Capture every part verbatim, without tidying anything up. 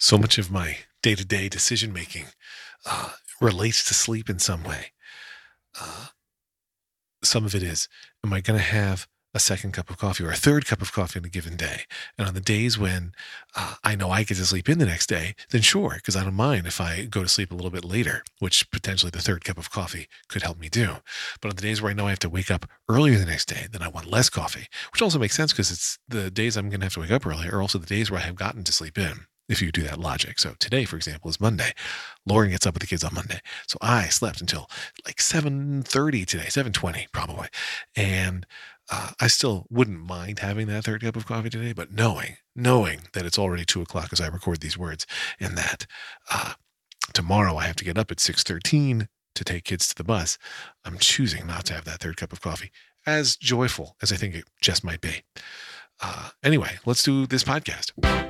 So much of my day-to-day decision making uh, relates to sleep in some way. Uh, some of it is, am I going to have a second cup of coffee or a third cup of coffee in a given day? And on the days when uh, I know I get to sleep in the next day, then sure, because I don't mind if I go to sleep a little bit later, which potentially the third cup of coffee could help me do. But on the days where I know I have to wake up earlier the next day, then I want less coffee, which also makes sense because it's the days I'm going to have to wake up early are also the days where I have gotten to sleep in, if you do that logic. So today, for example, is Monday. Lauren gets up with the kids on Monday. So I slept until like seven thirty today, seven twenty probably. And uh, I still wouldn't mind having that third cup of coffee today, but knowing, knowing that it's already two o'clock as I record these words and that uh, tomorrow I have to get up at six thirteen to take kids to the bus, I'm choosing not to have that third cup of coffee, as joyful as I think it just might be. Uh, anyway, let's do this podcast.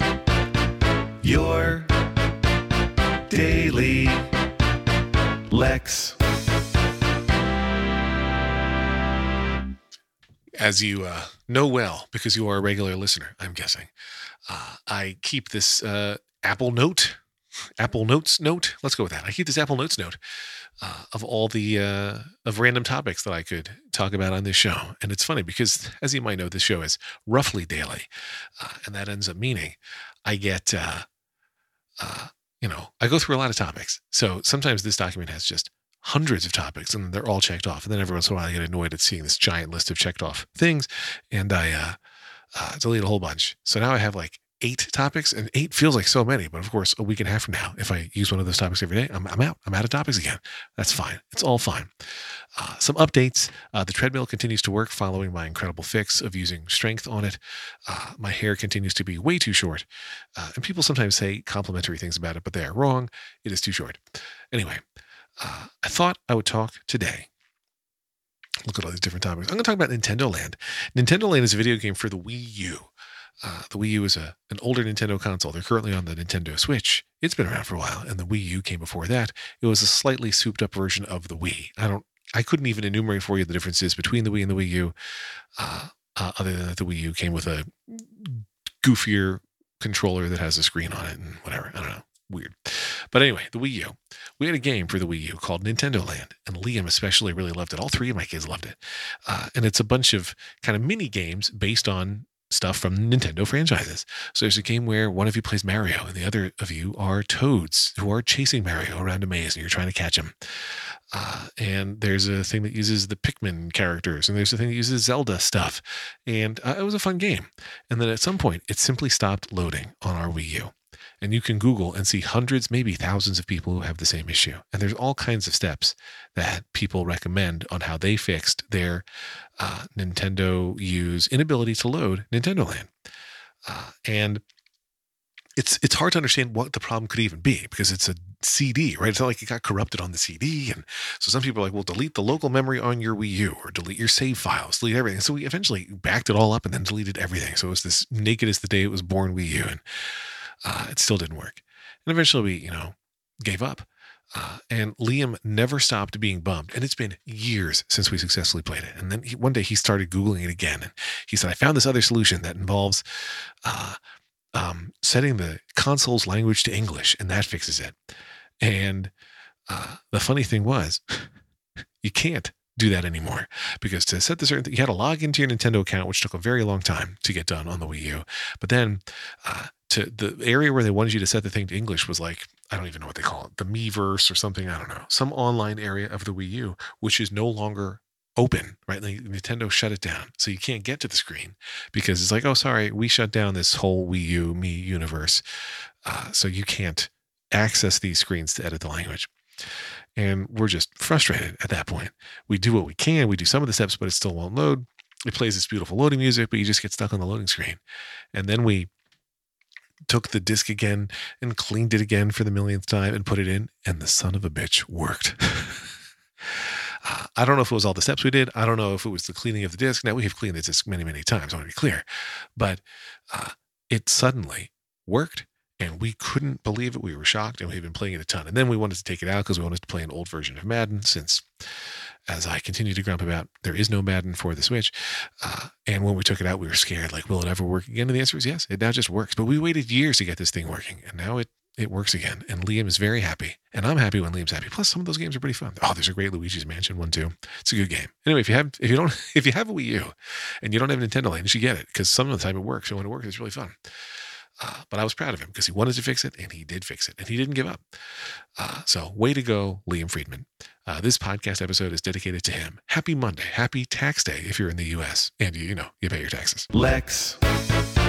Your Daily Lex. As you uh, know well, because you are a regular listener, I'm guessing, uh, I keep this uh, Apple Note, Apple Notes note. Let's go with that. I keep this Apple Notes note uh, of all the uh, of random topics that I could talk about on this show. And it's funny because, as you might know, this show is roughly daily, uh, and that ends up meaning I get. Uh, Uh, you know, I go through a lot of topics. So sometimes this document has just hundreds of topics and they're all checked off. And then every once in a while I get annoyed at seeing this giant list of checked off things and I uh, uh, delete a whole bunch. So now I have like eight topics, and eight feels like so many. But of course, a week and a half from now, if I use one of those topics every day, I'm, I'm out. I'm out of topics again. That's fine. It's all fine. Uh, some updates. Uh, the treadmill continues to work following my incredible fix of using strength on it. Uh, my hair continues to be way too short. Uh, and people sometimes say complimentary things about it, but they are wrong. It is too short. Anyway, uh, I thought I would talk today. Look at all these different topics. I'm going to talk about Nintendo Land. Nintendo Land is a video game for the Wii U. Uh, the Wii U is a an older Nintendo console. They're currently on the Nintendo Switch. It's been around for a while, and the Wii U came before that. It was a slightly souped-up version of the Wii. I don't. I couldn't even enumerate for you the differences between the Wii and the Wii U, uh, uh, other than that the Wii U came with a goofier controller that has a screen on it and whatever. I don't know. Weird. But anyway, the Wii U. We had a game for the Wii U called Nintendo Land, and Liam especially really loved it. All three of my kids loved it. Uh, and it's a bunch of kind of mini games based on stuff from Nintendo franchises. So there's a game where one of you plays Mario and the other of you are Toads who are chasing Mario around a maze and you're trying to catch him. Uh, and there's a thing that uses the Pikmin characters, and there's a thing that uses Zelda stuff. And uh, it was a fun game. And then at some point, it simply stopped loading on our Wii U. And you can Google and see hundreds, maybe thousands of people who have the same issue. And there's all kinds of steps that people recommend on how they fixed their uh, Nintendo U's inability to load Nintendo Land. Uh, and it's it's hard to understand what the problem could even be because it's a C D, right? It's not like it got corrupted on the C D. And so some people are like, well, delete the local memory on your Wii U or delete your save files, delete everything. So we eventually backed it all up and then deleted everything. So it was this naked as the day it was born Wii U. And Uh, it still didn't work. And eventually we, you know, gave up. Uh, and Liam never stopped being bummed. And it's been years since we successfully played it. And then he, one day he started Googling it again. And he said, I found this other solution that involves uh, um, setting the console's language to English, and that fixes it. And uh, the funny thing was, you can't do that anymore because to set the certain thing, you had to log into your Nintendo account, which took a very long time to get done on the Wii U. But then uh, to the area where they wanted you to set the thing to English was like, I don't even know what they call it, the Miiverse or something. I don't know, some online area of the Wii U, which is no longer open, right? Like Nintendo shut it down. So you can't get to the screen because it's like, oh, sorry, we shut down this whole Wii U, me universe. Uh, so you can't access these screens to edit the language. And we're just frustrated at that point. We do what we can. We do some of the steps, but it still won't load. It plays this beautiful loading music, but you just get stuck on the loading screen. And then we took the disc again and cleaned it again for the millionth time and put it in, and the son of a bitch worked. uh, I don't know if it was all the steps we did. I don't know if it was the cleaning of the disc. Now, we have cleaned the disc many, many times. I want to be clear. But uh, it suddenly worked. And we couldn't believe it. We were shocked, and we've been playing it a ton. And then we wanted to take it out because we wanted to play an old version of Madden since, as I continue to grump about, there is no Madden for the Switch. Uh, and when we took it out, we were scared, like, will it ever work again? And the answer is yes, it now just works. But we waited years to get this thing working, and now it it works again. And Liam is very happy. And I'm happy when Liam's happy. Plus, some of those games are pretty fun. Oh, there's a great Luigi's Mansion one too. It's a good game. Anyway, if you have if you don't if you have a Wii U and you don't have a Nintendo Land, you should get it because some of the time it works. And when it works, it's really fun. Uh, but I was proud of him because he wanted to fix it and he did fix it and he didn't give up. Uh, so way to go, Liam Friedman. Uh, this podcast episode is dedicated to him. Happy Monday. Happy tax day if you're in the U S and you, you know, you pay your taxes. Lex